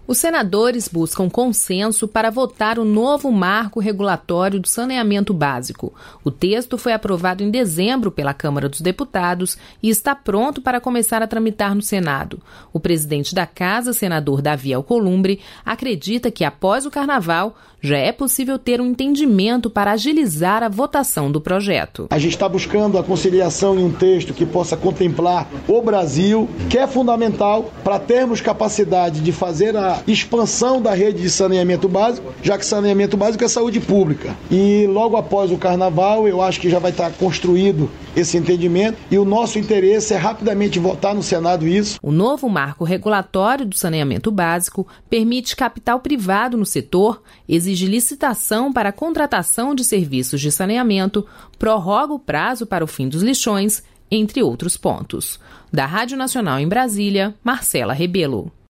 Os senadores buscam consenso para votar o novo marco regulatório do saneamento básico. O texto foi aprovado em dezembro pela Câmara dos Deputados e está pronto para começar a tramitar no Senado. O presidente da Casa, senador Davi Alcolumbre, acredita que após o Carnaval já é possível ter um entendimento para agilizar a votação do projeto. A gente está buscando a conciliação em um texto que possa contemplar o Brasil, que é fundamental para termos capacidade de fazer a expansão da rede de saneamento básico, já que saneamento básico é saúde pública. E logo após o Carnaval, eu acho que já vai estar construído esse entendimento e o nosso interesse é rapidamente votar no Senado isso. O novo marco regulatório do saneamento básico permite capital privado no setor, exige licitação para a contratação de serviços de saneamento, prorroga o prazo para o fim dos lixões, entre outros pontos. Da Rádio Nacional em Brasília, Marcela Rebelo.